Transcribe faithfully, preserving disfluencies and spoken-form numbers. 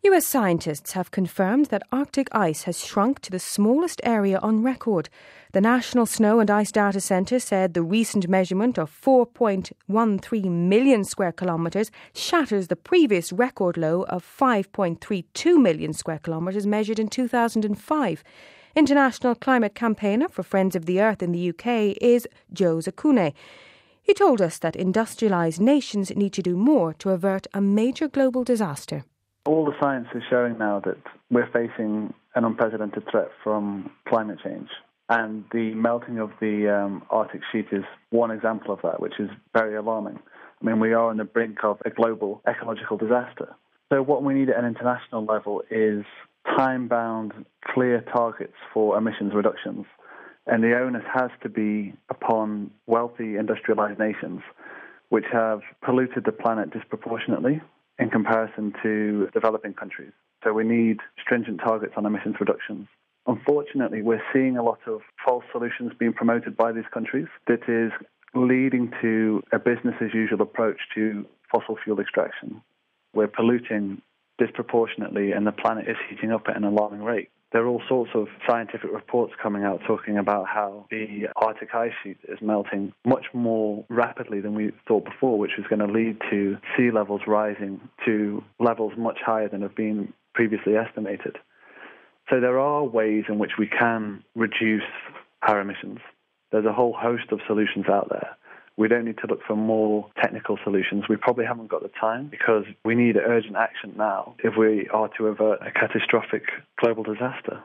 U S scientists have confirmed that Arctic ice has shrunk to the smallest area on record. The National Snow and Ice Data Centre said the recent measurement of four point one three million square kilometres shatters the previous record low of five point three two million square kilometres measured in two thousand five. International climate campaigner for Friends of the Earth in the U K is Joe Zakune. He told us that industrialised nations need to do more to avert a major global disaster. All the science is showing now that we're facing an unprecedented threat from climate change. And the melting of the um, Arctic sheet is one example of that, which is very alarming. I mean, we are on the brink of a global ecological disaster. So what we need at an international level is time-bound, clear targets for emissions reductions. And the onus has to be upon wealthy industrialized nations, which have polluted the planet disproportionately in comparison to developing countries. So we need stringent targets on emissions reductions. Unfortunately, we're seeing a lot of false solutions being promoted by these countries that is leading to a business-as-usual approach to fossil fuel extraction. We're polluting disproportionately and the planet is heating up at an alarming rate. There are all sorts of scientific reports coming out talking about how the Arctic ice sheet is melting much more rapidly than we thought before, which is going to lead to sea levels rising to levels much higher than have been previously estimated. So there are ways in which we can reduce our emissions. There's a whole host of solutions out there. We don't need to look for more technical solutions. We probably haven't got the time because we need urgent action now if we are to avert a catastrophic global disaster.